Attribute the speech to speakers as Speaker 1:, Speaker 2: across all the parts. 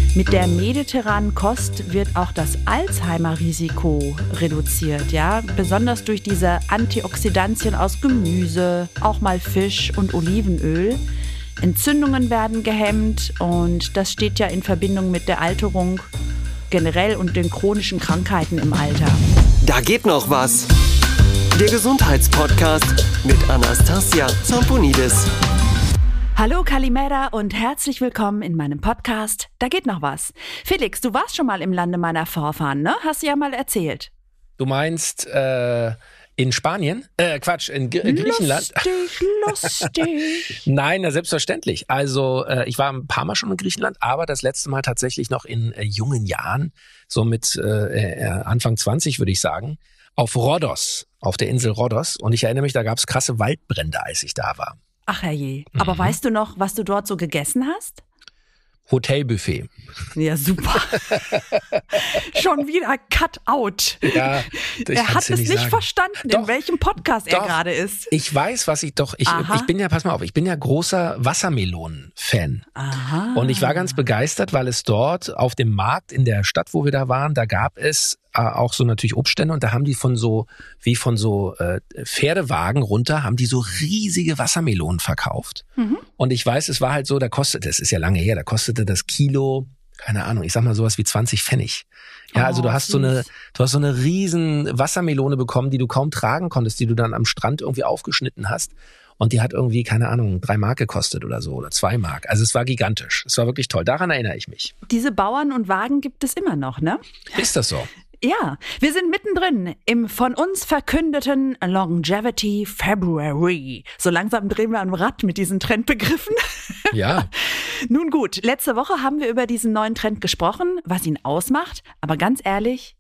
Speaker 1: Mit der mediterranen Kost wird auch das Alzheimer-Risiko reduziert, ja? Besonders durch diese Antioxidantien aus Gemüse, auch mal Fisch und Olivenöl. Entzündungen werden gehemmt und das steht ja in Verbindung mit der Alterung generell und den chronischen Krankheiten im Alter.
Speaker 2: Da geht noch was. Der Gesundheitspodcast mit Anastasia Zamponidis.
Speaker 1: Hallo Kalimera und herzlich willkommen in meinem Podcast Da geht noch was. Felix, du warst schon mal im Lande meiner Vorfahren, ne? Hast du ja mal erzählt.
Speaker 3: Du meinst in Spanien? In Griechenland?
Speaker 1: Lustig.
Speaker 3: Nein, na, selbstverständlich. Also ich war ein paar Mal schon in Griechenland, aber das letzte Mal tatsächlich noch in jungen Jahren, so mit Anfang 20 würde ich sagen, auf Rhodos, auf der Insel Rhodos. Und ich erinnere mich, da gab es krasse Waldbrände, als ich da war.
Speaker 1: Ach herrje. Aber weißt du noch, was du dort so gegessen hast?
Speaker 3: Hotelbuffet.
Speaker 1: Ja, super. Schon wieder Cut-out.
Speaker 3: Ja,
Speaker 1: er hat es nicht verstanden, in welchem Podcast er gerade ist.
Speaker 3: Ich weiß, was ich bin ja, pass mal auf, ich bin ja großer Wassermelonen-Fan.
Speaker 1: Aha.
Speaker 3: Und ich war ganz begeistert, weil es dort auf dem Markt in der Stadt, wo wir da waren, da gab es auch so natürlich Obststände und da haben die von so Pferdewagen runter, haben die so riesige Wassermelonen verkauft. Mhm. Und ich weiß, es war halt so, das ist ja lange her, da kostete das Kilo, keine Ahnung, ich sag mal sowas wie 20 Pfennig. Ja, also du hast so eine riesen Wassermelone bekommen, die du kaum tragen konntest, die du dann am Strand irgendwie aufgeschnitten hast. Und die hat irgendwie, keine Ahnung, 3 Mark gekostet oder so oder 2 Mark. Also es war gigantisch. Es war wirklich toll. Daran erinnere ich mich.
Speaker 1: Diese Bauern und Wagen gibt es immer noch, ne?
Speaker 3: Ist das so?
Speaker 1: Ja, wir sind mittendrin im von uns verkündeten Longevity February. So langsam drehen wir am Rad mit diesen Trendbegriffen.
Speaker 3: Ja.
Speaker 1: Nun gut, letzte Woche haben wir über diesen neuen Trend gesprochen, was ihn ausmacht. Aber ganz ehrlich,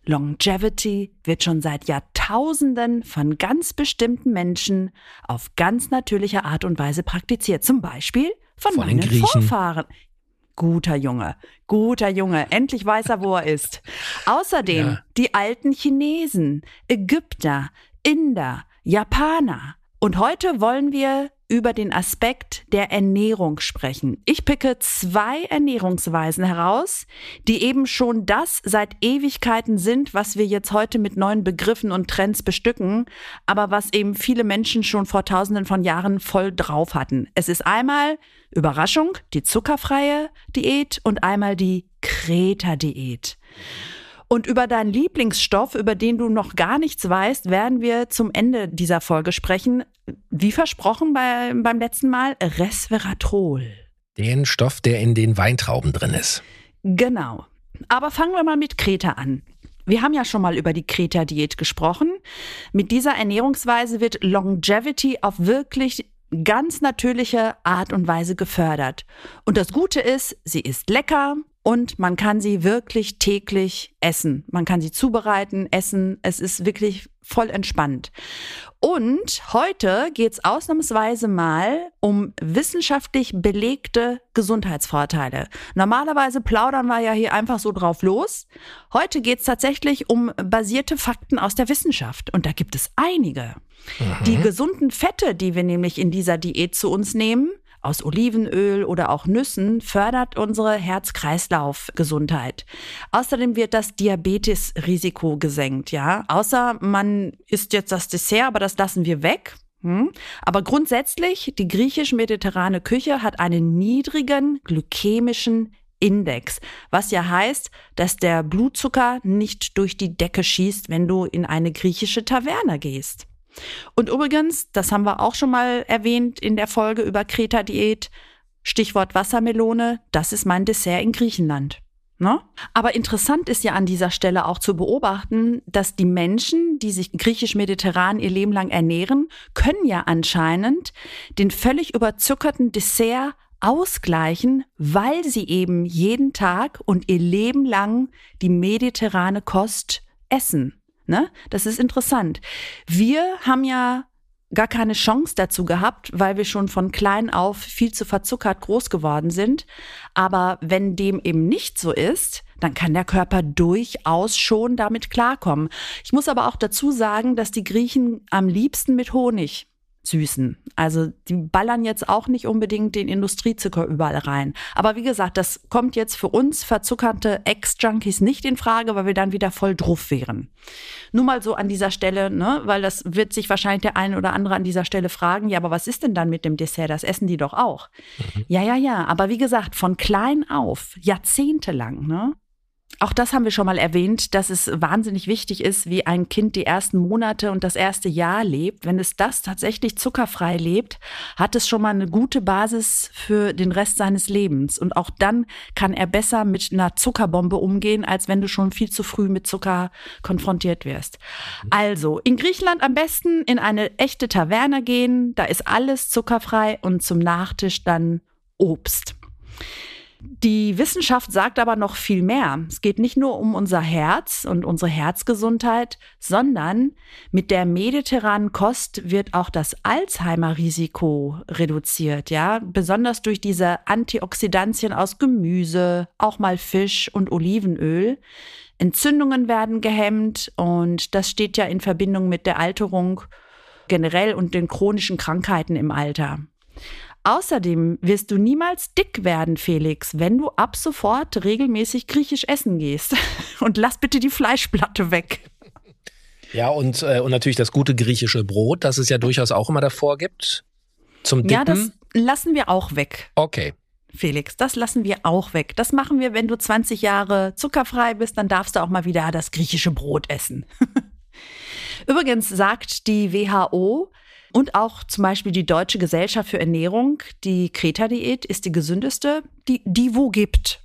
Speaker 1: Longevity wird schon seit Jahrtausenden von ganz bestimmten Menschen auf ganz natürliche Art und Weise praktiziert. Zum Beispiel von meinen Vorfahren. Guter Junge. Endlich weiß er, wo er ist. Außerdem die alten Chinesen, Ägypter, Inder, Japaner. Und heute wollen wir über den Aspekt der Ernährung sprechen. Ich picke 2 Ernährungsweisen heraus, die eben schon das seit Ewigkeiten sind, was wir jetzt heute mit neuen Begriffen und Trends bestücken, aber was eben viele Menschen schon vor Tausenden von Jahren voll drauf hatten. Es ist einmal, Überraschung, die zuckerfreie Diät und einmal die Kreta-Diät. Und über deinen Lieblingsstoff, über den du noch gar nichts weißt, werden wir zum Ende dieser Folge sprechen. Wie versprochen beim letzten Mal, Resveratrol.
Speaker 3: Den Stoff, der in den Weintrauben drin ist.
Speaker 1: Genau. Aber fangen wir mal mit Kreta an. Wir haben ja schon mal über die Kreta-Diät gesprochen. Mit dieser Ernährungsweise wird Longevity auf wirklich ganz natürliche Art und Weise gefördert. Und das Gute ist, sie ist lecker. Und man kann sie wirklich täglich essen. Man kann sie zubereiten, essen. Es ist wirklich voll entspannt. Und heute geht's ausnahmsweise mal um wissenschaftlich belegte Gesundheitsvorteile. Normalerweise plaudern wir ja hier einfach so drauf los. Heute geht's tatsächlich um basierte Fakten aus der Wissenschaft. Und da gibt es einige. Mhm. Die gesunden Fette, die wir nämlich in dieser Diät zu uns nehmen, aus Olivenöl oder auch Nüssen, fördert unsere Herz-Kreislauf-Gesundheit. Außerdem wird das Diabetes-Risiko gesenkt, ja. Außer man isst jetzt das Dessert, aber das lassen wir weg. Aber grundsätzlich, die griechisch-mediterrane Küche hat einen niedrigen glykämischen Index, was ja heißt, dass der Blutzucker nicht durch die Decke schießt, wenn du in eine griechische Taverne gehst. Und übrigens, das haben wir auch schon mal erwähnt in der Folge über Kreta-Diät, Stichwort Wassermelone, das ist mein Dessert in Griechenland. Ne? Aber interessant ist ja an dieser Stelle auch zu beobachten, dass die Menschen, die sich griechisch-mediterran ihr Leben lang ernähren, können ja anscheinend den völlig überzuckerten Dessert ausgleichen, weil sie eben jeden Tag und ihr Leben lang die mediterrane Kost essen. Ne? Das ist interessant. Wir haben ja gar keine Chance dazu gehabt, weil wir schon von klein auf viel zu verzuckert groß geworden sind. Aber wenn dem eben nicht so ist, dann kann der Körper durchaus schon damit klarkommen. Ich muss aber auch dazu sagen, dass die Griechen am liebsten mit Honig süßen. Also die ballern jetzt auch nicht unbedingt den Industriezucker überall rein. Aber wie gesagt, das kommt jetzt für uns verzuckerte Ex-Junkies nicht in Frage, weil wir dann wieder voll drauf wären. Nur mal so an dieser Stelle, ne, weil das wird sich wahrscheinlich der eine oder andere an dieser Stelle fragen, ja, aber was ist denn dann mit dem Dessert? Das essen die doch auch. Ja, aber wie gesagt, von klein auf, jahrzehntelang, ne? Auch das haben wir schon mal erwähnt, dass es wahnsinnig wichtig ist, wie ein Kind die ersten Monate und das erste Jahr lebt. Wenn es das tatsächlich zuckerfrei lebt, hat es schon mal eine gute Basis für den Rest seines Lebens. Und auch dann kann er besser mit einer Zuckerbombe umgehen, als wenn du schon viel zu früh mit Zucker konfrontiert wirst. Also in Griechenland am besten in eine echte Taverne gehen, da ist alles zuckerfrei und zum Nachtisch dann Obst. Die Wissenschaft sagt aber noch viel mehr. Es geht nicht nur um unser Herz und unsere Herzgesundheit, sondern mit der mediterranen Kost wird auch das Alzheimer-Risiko reduziert, ja, besonders durch diese Antioxidantien aus Gemüse, auch mal Fisch und Olivenöl. Entzündungen werden gehemmt und das steht ja in Verbindung mit der Alterung generell und den chronischen Krankheiten im Alter. Außerdem wirst du niemals dick werden, Felix, wenn du ab sofort regelmäßig griechisch essen gehst. Und lass bitte die Fleischplatte weg. Ja,
Speaker 3: und natürlich das gute griechische Brot, das es ja durchaus auch immer davor gibt. Zum Dippen.
Speaker 1: Ja, das lassen wir auch weg.
Speaker 3: Okay.
Speaker 1: Felix, das lassen wir auch weg. Das machen wir, wenn du 20 Jahre zuckerfrei bist, dann darfst du auch mal wieder das griechische Brot essen. Übrigens sagt die WHO, und auch zum Beispiel die Deutsche Gesellschaft für Ernährung, die Kreta-Diät ist die gesündeste, die wo gibt.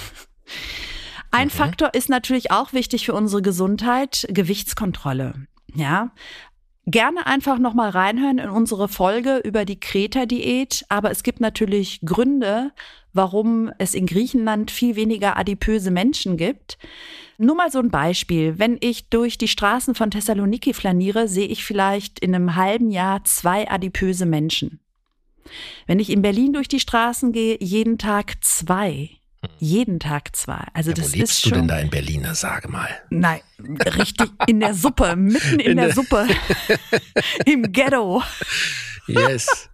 Speaker 1: Ein Faktor ist natürlich auch wichtig für unsere Gesundheit, Gewichtskontrolle. Ja, gerne einfach nochmal reinhören in unsere Folge über die Kreta-Diät. Aber es gibt natürlich Gründe, warum es in Griechenland viel weniger adipöse Menschen gibt. Nur mal so ein Beispiel. Wenn ich durch die Straßen von Thessaloniki flaniere, sehe ich vielleicht in einem halben Jahr 2 adipöse Menschen. Wenn ich in Berlin durch die Straßen gehe, jeden Tag 2. Jeden Tag 2. Also ja, das
Speaker 3: wo lebst
Speaker 1: ist schon.
Speaker 3: Du denn da in Berlin? Sage mal.
Speaker 1: Nein, richtig in der Suppe, mitten in der Suppe. Im Ghetto.
Speaker 3: Yes.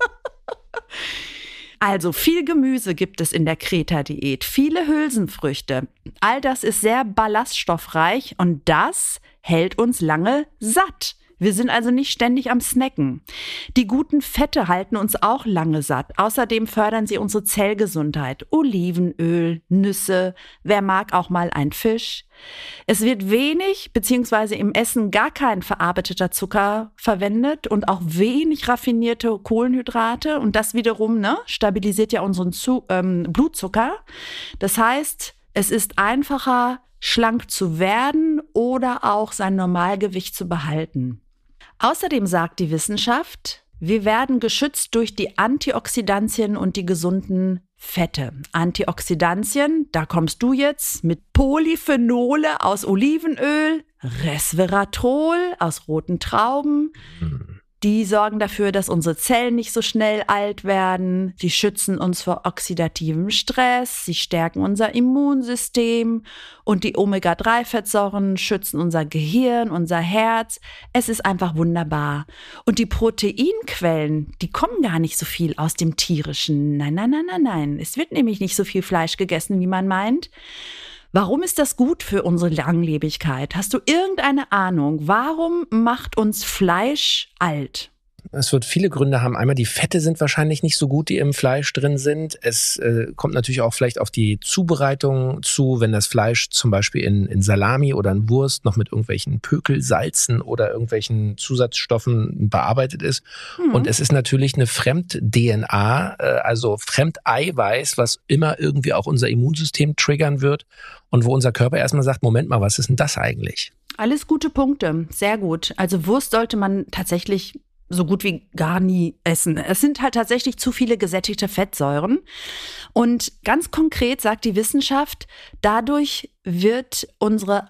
Speaker 1: Also viel Gemüse gibt es in der Kreta-Diät, viele Hülsenfrüchte. All das ist sehr ballaststoffreich und das hält uns lange satt. Wir sind also nicht ständig am Snacken. Die guten Fette halten uns auch lange satt. Außerdem fördern sie unsere Zellgesundheit. Olivenöl, Nüsse, wer mag auch mal ein Fisch. Es wird wenig bzw. im Essen gar kein verarbeiteter Zucker verwendet und auch wenig raffinierte Kohlenhydrate. Und das wiederum stabilisiert ja unseren Blutzucker. Das heißt, es ist einfacher, schlank zu werden oder auch sein Normalgewicht zu behalten. Außerdem sagt die Wissenschaft, wir werden geschützt durch die Antioxidantien und die gesunden Fette. Antioxidantien, da kommst du jetzt mit Polyphenole aus Olivenöl, Resveratrol aus roten Trauben. Die sorgen dafür, dass unsere Zellen nicht so schnell alt werden. Sie schützen uns vor oxidativem Stress. Sie stärken unser Immunsystem. Und die Omega-3-Fettsäuren schützen unser Gehirn, unser Herz. Es ist einfach wunderbar. Und die Proteinquellen, die kommen gar nicht so viel aus dem Tierischen. Nein. Es wird nämlich nicht so viel Fleisch gegessen, wie man meint. Warum ist das gut für unsere Langlebigkeit? Hast du irgendeine Ahnung? Warum macht uns Fleisch alt?
Speaker 3: Es wird viele Gründe haben. Einmal die Fette sind wahrscheinlich nicht so gut, die im Fleisch drin sind. Es kommt natürlich auch vielleicht auf die Zubereitung zu, wenn das Fleisch zum Beispiel in Salami oder in Wurst noch mit irgendwelchen Pökelsalzen oder irgendwelchen Zusatzstoffen bearbeitet ist. Und es ist natürlich eine Fremd-DNA, also Fremdeiweiß, was immer irgendwie auch unser Immunsystem triggern wird und wo unser Körper erstmal sagt, Moment mal, was ist denn das eigentlich?
Speaker 1: Alles gute Punkte, sehr gut. Also Wurst sollte man tatsächlich so gut wie gar nie essen. Es sind halt tatsächlich zu viele gesättigte Fettsäuren. Und ganz konkret sagt die Wissenschaft, dadurch wird unsere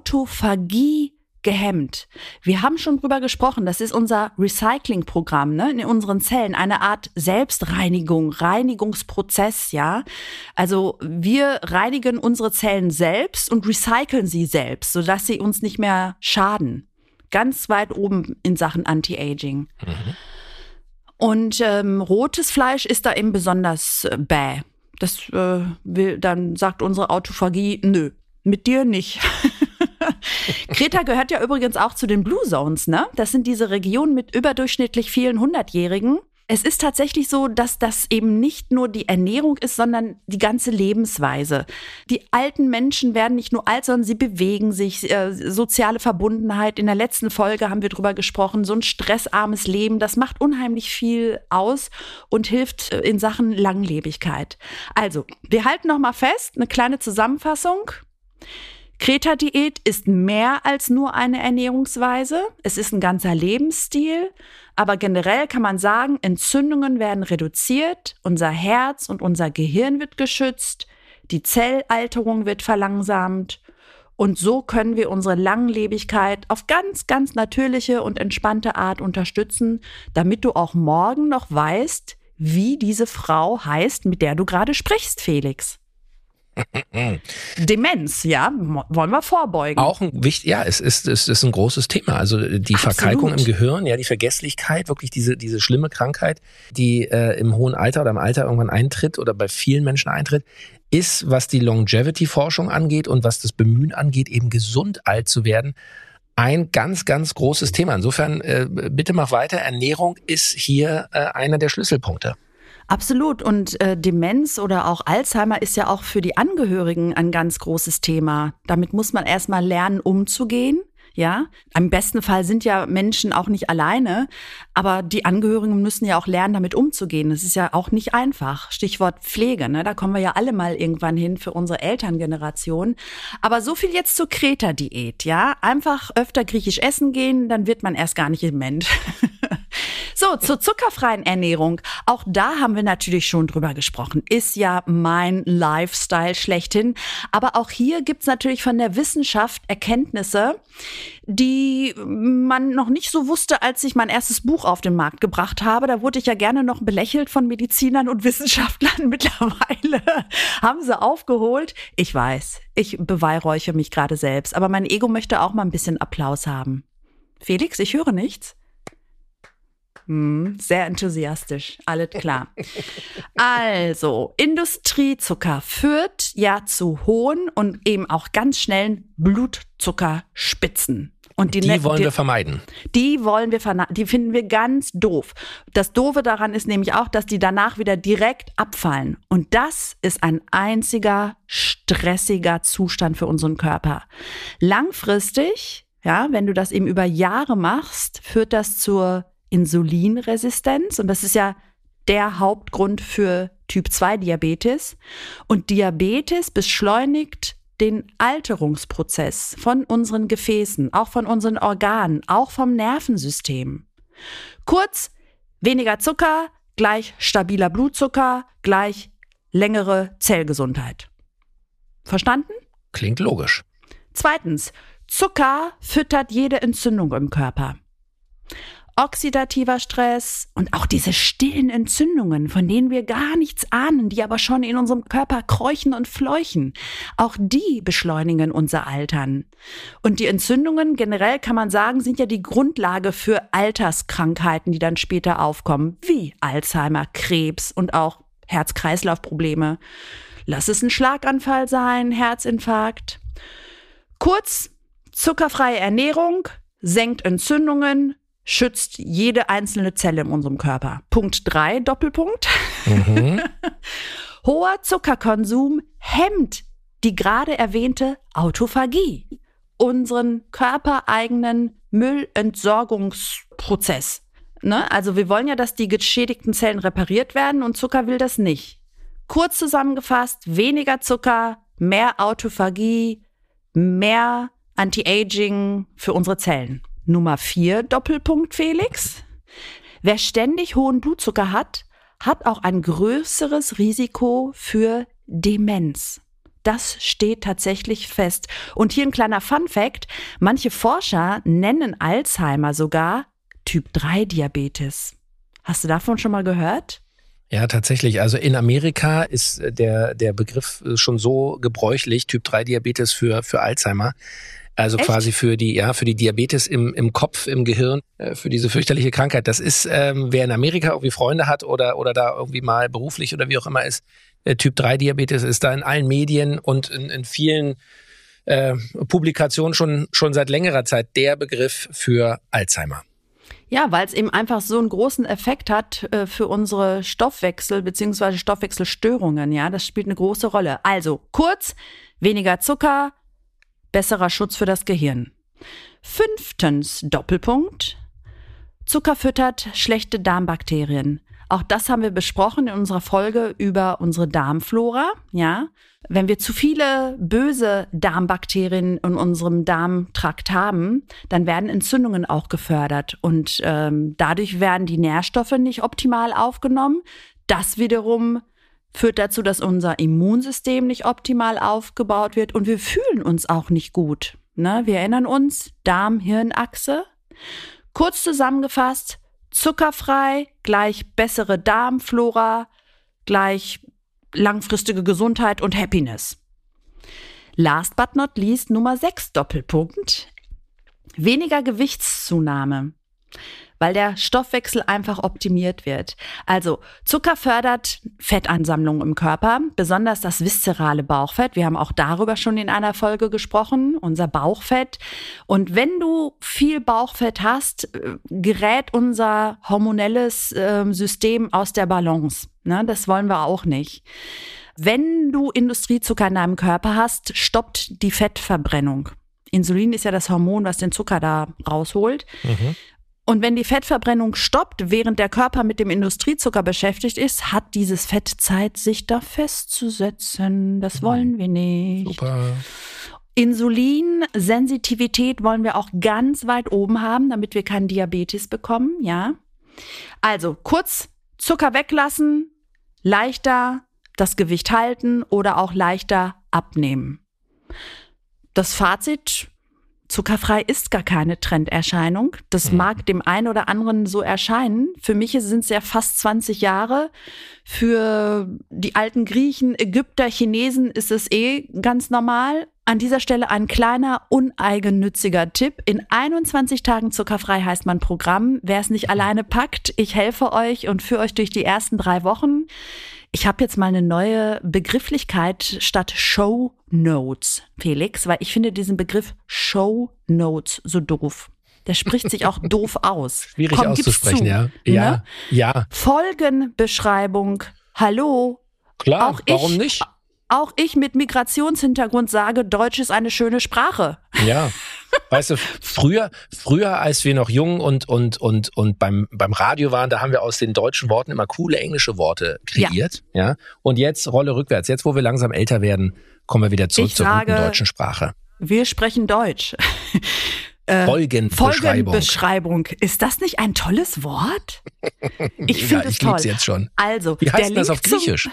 Speaker 1: Autophagie gehemmt. Wir haben schon drüber gesprochen, das ist unser Recyclingprogramm, in unseren Zellen, eine Art Selbstreinigung, Reinigungsprozess, ja. Also wir reinigen unsere Zellen selbst und recyceln sie selbst, sodass sie uns nicht mehr schaden. Ganz weit oben in Sachen Anti-Aging. Und rotes Fleisch ist da eben besonders bäh. Dann sagt unsere Autophagie, nö, mit dir nicht. Kreta gehört ja übrigens auch zu den Blue Zones, ne? Das sind diese Regionen mit überdurchschnittlich vielen 100-Jährigen. Es ist tatsächlich so, dass das eben nicht nur die Ernährung ist, sondern die ganze Lebensweise. Die alten Menschen werden nicht nur alt, sondern sie bewegen sich, soziale Verbundenheit. In der letzten Folge haben wir drüber gesprochen, so ein stressarmes Leben, das macht unheimlich viel aus und hilft in Sachen Langlebigkeit. Also, wir halten noch mal fest, eine kleine Zusammenfassung. Kreta-Diät ist mehr als nur eine Ernährungsweise. Es ist ein ganzer Lebensstil. Aber generell kann man sagen, Entzündungen werden reduziert, unser Herz und unser Gehirn wird geschützt, die Zellalterung wird verlangsamt. Und so können wir unsere Langlebigkeit auf ganz, ganz natürliche und entspannte Art unterstützen, damit du auch morgen noch weißt, wie diese Frau heißt, mit der du gerade sprichst, Felix. Demenz, ja, wollen wir vorbeugen.
Speaker 3: Auch es ist ein großes Thema. Also die
Speaker 1: Absolut.
Speaker 3: Verkalkung im Gehirn, ja, die Vergesslichkeit, wirklich diese schlimme Krankheit, die im hohen Alter oder im Alter irgendwann eintritt oder bei vielen Menschen eintritt, ist, was die Longevity-Forschung angeht und was das Bemühen angeht, eben gesund alt zu werden, ein ganz, ganz großes Thema. Insofern, bitte mach weiter. Ernährung ist hier einer der Schlüsselpunkte.
Speaker 1: Absolut. Und Demenz oder auch Alzheimer ist ja auch für die Angehörigen ein ganz großes Thema. Damit muss man erstmal lernen, umzugehen. Ja, im besten Fall sind ja Menschen auch nicht alleine, aber die Angehörigen müssen ja auch lernen, damit umzugehen. Das ist ja auch nicht einfach. Stichwort Pflege, ne? Da kommen wir ja alle mal irgendwann hin für unsere Elterngeneration. Aber so viel jetzt zur Kreta-Diät, ja? Einfach öfter griechisch essen gehen, dann wird man erst gar nicht dement. So, zur zuckerfreien Ernährung. Auch da haben wir natürlich schon drüber gesprochen. Ist ja mein Lifestyle schlechthin. Aber auch hier gibt's natürlich von der Wissenschaft Erkenntnisse, die man noch nicht so wusste, als ich mein erstes Buch auf den Markt gebracht habe. Da wurde ich ja gerne noch belächelt von Medizinern und Wissenschaftlern. Mittlerweile haben sie aufgeholt. Ich weiß, ich beweihräuche mich gerade selbst. Aber mein Ego möchte auch mal ein bisschen Applaus haben. Felix, ich höre nichts. Sehr enthusiastisch, alles klar. Also, Industriezucker führt ja zu hohen und eben auch ganz schnellen Blutzuckerspitzen. Und die
Speaker 3: wollen wir vermeiden.
Speaker 1: Die finden wir ganz doof. Das Doofe daran ist nämlich auch, dass die danach wieder direkt abfallen. Und das ist ein einziger stressiger Zustand für unseren Körper. Langfristig, ja, wenn du das eben über Jahre machst, führt das zur Insulinresistenz. Und das ist ja der Hauptgrund für Typ-2-Diabetes. Und Diabetes beschleunigt den Alterungsprozess von unseren Gefäßen, auch von unseren Organen, auch vom Nervensystem. Kurz, weniger Zucker gleich stabiler Blutzucker gleich längere Zellgesundheit. Verstanden?
Speaker 3: Klingt logisch.
Speaker 1: Zweitens, Zucker füttert jede Entzündung im Körper. Oxidativer Stress und auch diese stillen Entzündungen, von denen wir gar nichts ahnen, die aber schon in unserem Körper kräuchen und fleuchen. Auch die beschleunigen unser Altern. Und die Entzündungen generell, kann man sagen, sind ja die Grundlage für Alterskrankheiten, die dann später aufkommen, wie Alzheimer, Krebs und auch Herz-Kreislauf-Probleme. Lass es ein Schlaganfall sein, Herzinfarkt. Kurz, zuckerfreie Ernährung senkt Entzündungen, schützt jede einzelne Zelle in unserem Körper. Punkt 3, Doppelpunkt. Hoher Zuckerkonsum hemmt die gerade erwähnte Autophagie, unseren körpereigenen Müllentsorgungsprozess. Ne? Also wir wollen ja, dass die geschädigten Zellen repariert werden und Zucker will das nicht. Kurz zusammengefasst, weniger Zucker, mehr Autophagie, mehr Anti-Aging für unsere Zellen. Nummer 4, Doppelpunkt, Felix. Wer ständig hohen Blutzucker hat, hat auch ein größeres Risiko für Demenz. Das steht tatsächlich fest. Und hier ein kleiner Fun-Fact. Manche Forscher nennen Alzheimer sogar Typ-3-Diabetes. Hast du davon schon mal gehört?
Speaker 3: Ja, tatsächlich. Also in Amerika ist der Begriff schon so gebräuchlich, Typ-3-Diabetes für Alzheimer. Also
Speaker 1: Echt?
Speaker 3: quasi für die Diabetes im Kopf, im Gehirn, für diese fürchterliche Krankheit. Das ist, wer in Amerika irgendwie Freunde hat oder da irgendwie mal beruflich oder wie auch immer ist, Typ-3-Diabetes ist da in allen Medien und in vielen Publikationen schon seit längerer Zeit der Begriff für Alzheimer.
Speaker 1: Ja, weil es eben einfach so einen großen Effekt hat für unsere Stoffwechsel bzw. Stoffwechselstörungen. Ja, das spielt eine große Rolle. Also kurz, weniger Zucker, besserer Schutz für das Gehirn. 5. Doppelpunkt. Zucker füttert schlechte Darmbakterien. Auch das haben wir besprochen in unserer Folge über unsere Darmflora. Ja, wenn wir zu viele böse Darmbakterien in unserem Darmtrakt haben, dann werden Entzündungen auch gefördert und dadurch werden die Nährstoffe nicht optimal aufgenommen. Das wiederum führt dazu, dass unser Immunsystem nicht optimal aufgebaut wird und wir fühlen uns auch nicht gut. Ne? Wir erinnern uns, Darm-Hirn-Achse. Kurz zusammengefasst, zuckerfrei gleich bessere Darmflora, gleich langfristige Gesundheit und Happiness. Last but not least, Nummer 6 Doppelpunkt. Weniger Gewichtszunahme, weil der Stoffwechsel einfach optimiert wird. Also Zucker fördert Fettansammlung im Körper, besonders das viszerale Bauchfett. Wir haben auch darüber schon in einer Folge gesprochen, unser Bauchfett. Und wenn du viel Bauchfett hast, gerät unser hormonelles System aus der Balance. Ne, das wollen wir auch nicht. Wenn du Industriezucker in deinem Körper hast, stoppt die Fettverbrennung. Insulin ist ja das Hormon, was den Zucker da rausholt. Mhm. Und wenn die Fettverbrennung stoppt, während der Körper mit dem Industriezucker beschäftigt ist, hat dieses Fett Zeit, sich da festzusetzen. Das wollen wir nicht.
Speaker 3: Super.
Speaker 1: Insulinsensitivität wollen wir auch ganz weit oben haben, damit wir keinen Diabetes bekommen, ja. Also kurz, Zucker weglassen, leichter das Gewicht halten oder auch leichter abnehmen. Das Fazit: Zuckerfrei ist gar keine Trenderscheinung. Das mag dem einen oder anderen so erscheinen. Für mich sind es ja fast 20 Jahre. Für die alten Griechen, Ägypter, Chinesen ist es ganz normal. An dieser Stelle ein kleiner, uneigennütziger Tipp. In 21 Tagen zuckerfrei heißt mein Programm. Wer es nicht alleine packt, ich helfe euch und führe euch durch die ersten 3 Wochen. Ich habe jetzt mal eine neue Begrifflichkeit statt Show Notes, Felix, weil ich finde diesen Begriff Show Notes so doof. Der spricht sich auch doof aus.
Speaker 3: Schwierig auszusprechen, ja. Ja,
Speaker 1: ne?
Speaker 3: Ja.
Speaker 1: Folgenbeschreibung. Hallo.
Speaker 3: Klar, warum nicht?
Speaker 1: Auch ich mit Migrationshintergrund sage, Deutsch ist eine schöne Sprache.
Speaker 3: Ja, weißt du, früher, als wir noch jung und beim Radio waren, da haben wir aus den deutschen Worten immer coole englische Worte kreiert. Ja. Und jetzt Rolle rückwärts. Jetzt, wo wir langsam älter werden, kommen wir wieder zurück zur guten deutschen Sprache.
Speaker 1: Wir sprechen Deutsch. Folgenbeschreibung. Ist das nicht ein tolles Wort? Ich finde es toll.
Speaker 3: Ich lieb's jetzt schon.
Speaker 1: Also,
Speaker 3: wie heißt das auf Griechisch?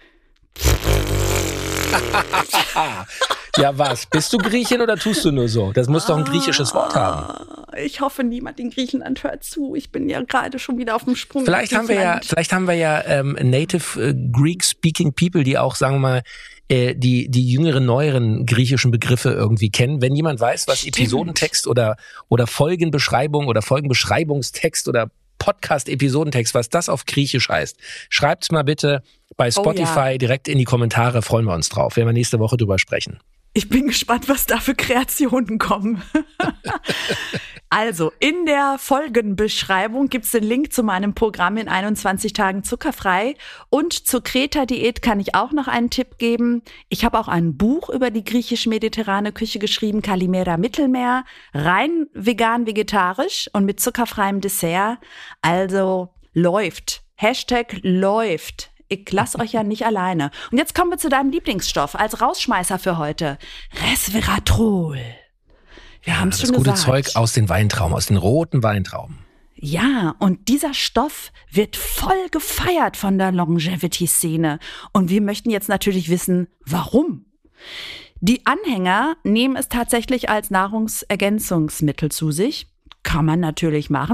Speaker 3: Ja, was? Bist du Griechin oder tust du nur so? Das muss doch ein griechisches Wort haben.
Speaker 1: Ich hoffe, niemand in Griechenland hört zu. Ich bin ja gerade schon wieder auf dem Sprung.
Speaker 3: Vielleicht haben wir ja Native Greek-speaking People, die auch, sagen wir mal, die jüngeren, neueren griechischen Begriffe irgendwie kennen. Wenn jemand weiß, was Episodentext oder Folgenbeschreibung oder Folgenbeschreibungstext oder Podcast-Episodentext, was das auf Griechisch heißt, schreibt's mal bitte bei Spotify direkt in die Kommentare. Freuen wir uns drauf. Werden wir nächste Woche drüber sprechen.
Speaker 1: Ich bin gespannt, was da für Kreationen kommen. Also, in der Folgenbeschreibung gibt's den Link zu meinem Programm in 21 Tagen zuckerfrei. Und zur Kreta-Diät kann ich auch noch einen Tipp geben. Ich habe auch ein Buch über die griechisch-mediterrane Küche geschrieben, Kalimera Mittelmeer, rein vegan-vegetarisch und mit zuckerfreiem Dessert. Also läuft. #läuft. Ich lasse euch ja nicht alleine. Und jetzt kommen wir zu deinem Lieblingsstoff als Rausschmeißer für heute. Resveratrol. Wir haben es schon gesagt. Das gute
Speaker 3: Zeug aus den Weintrauben, aus den roten Weintrauben.
Speaker 1: Ja, und dieser Stoff wird voll gefeiert von der Longevity-Szene. Und wir möchten jetzt natürlich wissen, warum. Die Anhänger nehmen es tatsächlich als Nahrungsergänzungsmittel zu sich. Kann man natürlich machen.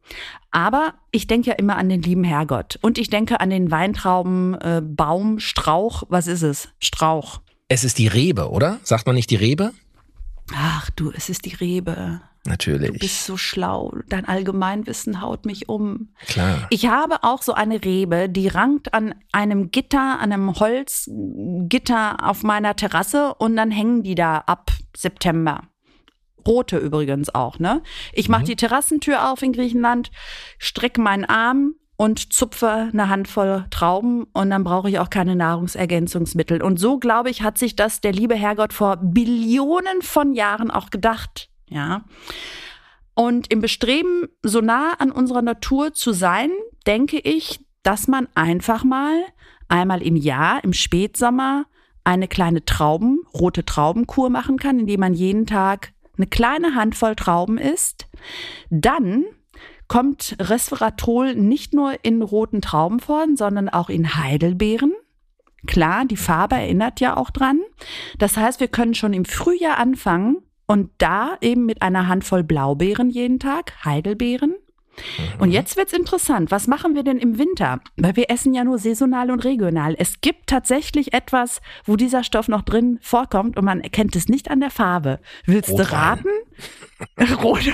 Speaker 1: Aber ich denke ja immer an den lieben Herrgott. Und ich denke an den Weintraubenbaum, Strauch. Was ist es? Strauch.
Speaker 3: Es ist die Rebe, oder? Sagt man nicht die Rebe?
Speaker 1: Ach du, es ist die Rebe.
Speaker 3: Natürlich.
Speaker 1: Du bist so schlau. Dein Allgemeinwissen haut mich um.
Speaker 3: Klar.
Speaker 1: Ich habe auch so eine Rebe, die rankt an einem Gitter, an einem Holzgitter auf meiner Terrasse und dann hängen die da ab September. Rote übrigens auch, ne? Ich mache die Terrassentür auf in Griechenland, strecke meinen Arm und zupfe eine Handvoll Trauben und dann brauche ich auch keine Nahrungsergänzungsmittel. Und so, glaube ich, hat sich das der liebe Herrgott vor Billionen von Jahren auch gedacht. Ja. Und im Bestreben, so nah an unserer Natur zu sein, denke ich, dass man einfach mal einmal im Jahr, im Spätsommer, eine kleine rote Traubenkur machen kann, indem man jeden Tag eine kleine Handvoll Trauben isst. Dann kommt Resveratrol nicht nur in roten Trauben vor, sondern auch in Heidelbeeren. Klar, die Farbe erinnert ja auch dran. Das heißt, wir können schon im Frühjahr anfangen, und da eben mit einer Handvoll Blaubeeren jeden Tag, Heidelbeeren. Und jetzt wird's interessant. Was machen wir denn im Winter? Weil wir essen ja nur saisonal und regional. Es gibt tatsächlich etwas, wo dieser Stoff noch drin vorkommt und man erkennt es nicht an der Farbe. Willst du raten? Rot.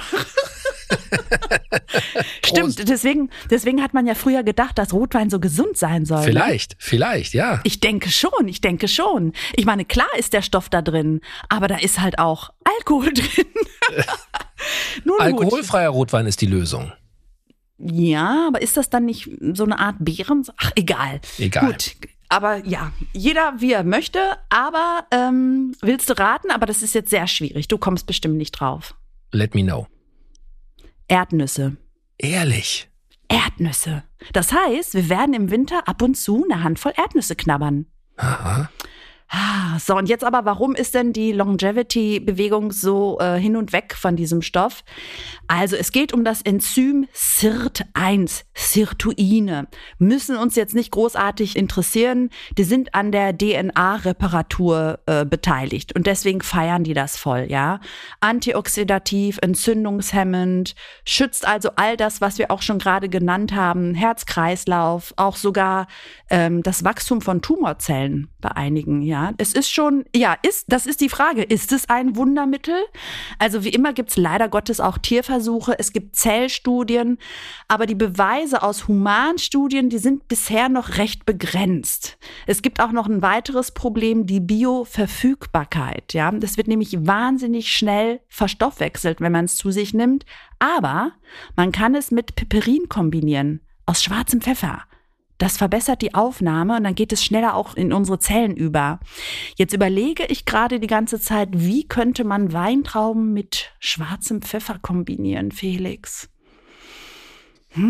Speaker 1: Stimmt, deswegen hat man ja früher gedacht, dass Rotwein so gesund sein soll.
Speaker 3: Vielleicht, ja.
Speaker 1: Ich denke schon. Ich meine, klar ist der Stoff da drin, aber da ist halt auch Alkohol drin. Nun
Speaker 3: alkoholfreier Rotwein ist die Lösung.
Speaker 1: Ja, aber ist das dann nicht so eine Art Beeren? Ach, egal. Gut, aber ja, jeder wie er möchte, aber willst du raten? Aber das ist jetzt sehr schwierig, du kommst bestimmt nicht drauf.
Speaker 3: Let me know.
Speaker 1: Erdnüsse.
Speaker 3: Ehrlich?
Speaker 1: Erdnüsse. Das heißt, wir werden im Winter ab und zu eine Handvoll Erdnüsse knabbern.
Speaker 3: Aha.
Speaker 1: So, und jetzt aber, warum ist denn die Longevity-Bewegung so hin und weg von diesem Stoff? Also es geht um das Enzym SIRT1, Sirtuine. Müssen uns jetzt nicht großartig interessieren. Die sind an der DNA-Reparatur beteiligt und deswegen feiern die das voll, ja. Antioxidativ, entzündungshemmend, schützt also all das, was wir auch schon gerade genannt haben, Herz-Kreislauf, auch sogar das Wachstum von Tumorzellen bei einigen, ja. Es ist schon, das ist die Frage, ist es ein Wundermittel? Also wie immer gibt es leider Gottes auch Tierversuche, es gibt Zellstudien, aber die Beweise aus Humanstudien, die sind bisher noch recht begrenzt. Es gibt auch noch ein weiteres Problem, die Bioverfügbarkeit, ja. Das wird nämlich wahnsinnig schnell verstoffwechselt, wenn man es zu sich nimmt, aber man kann es mit Piperin kombinieren, aus schwarzem Pfeffer. Das verbessert die Aufnahme und dann geht es schneller auch in unsere Zellen über. Jetzt überlege ich gerade die ganze Zeit, wie könnte man Weintrauben mit schwarzem Pfeffer kombinieren, Felix? Ich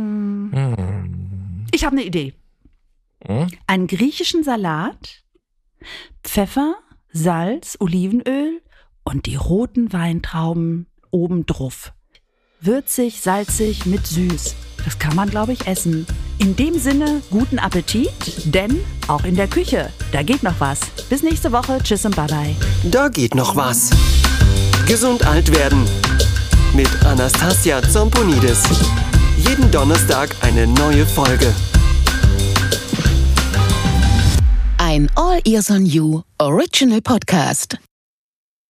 Speaker 1: habe eine Idee. Einen griechischen Salat, Pfeffer, Salz, Olivenöl und die roten Weintrauben obendrauf. Würzig, salzig, mit süß. Das kann man, glaube ich, essen. In dem Sinne, guten Appetit, denn auch in der Küche, da geht noch was. Bis nächste Woche. Tschüss und Bye-bye.
Speaker 2: Da geht noch was. Gesund alt werden. Mit Anastasia Zamponidis. Jeden Donnerstag eine neue Folge.
Speaker 4: Ein All Ears on You Original Podcast.